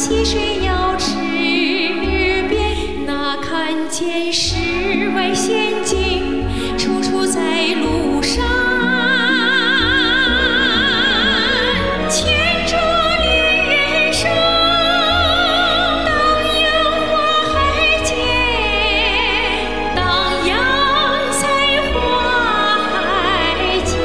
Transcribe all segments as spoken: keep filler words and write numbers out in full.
溪水遥池边，那看见世外仙境，处处在路上。牵着恋人手，荡漾花海间，荡漾在花海间。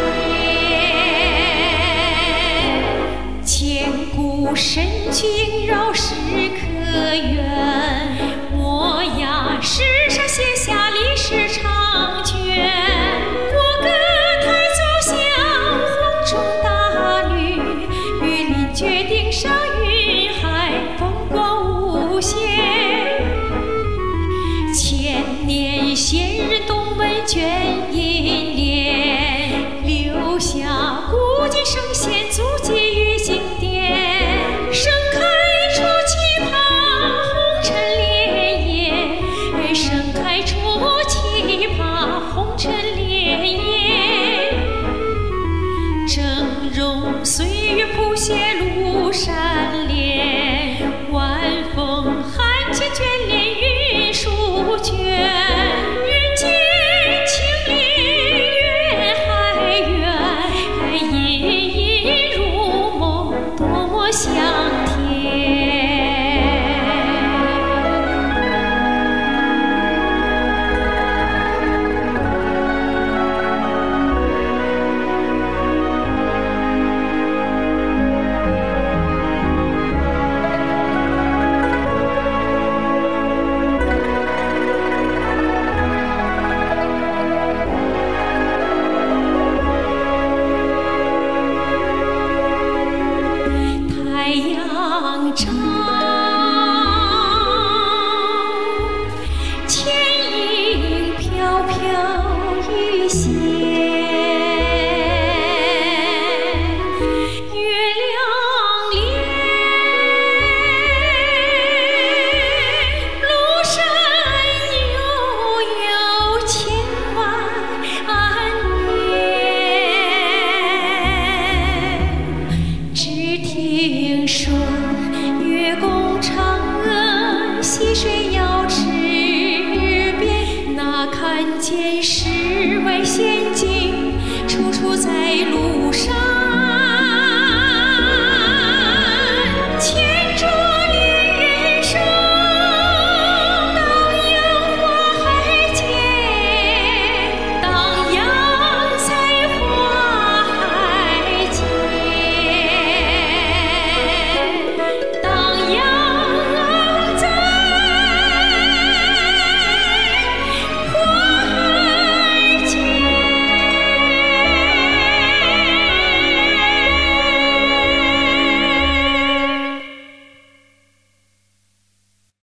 千古深情绕世可远，我呀世上写下历史长卷。国歌台奏响，红中大吕，玉林绝顶上云海，风光无限。千年先人懂文卷银联，留下古今圣贤足迹于经典。盛开出旗袍红尘莲叶，盛开出旗袍红尘莲叶。峥嵘岁月谱写庐山恋，晚风寒笺卷帘云书卷。人间清灵远海远，隐隐入梦多么香甜。太阳照，倩影飘飘欲仙。月亮恋，庐山悠悠千万年。只听说月宫嫦娥，溪水遥池边，那看见世外仙境，处处在路上。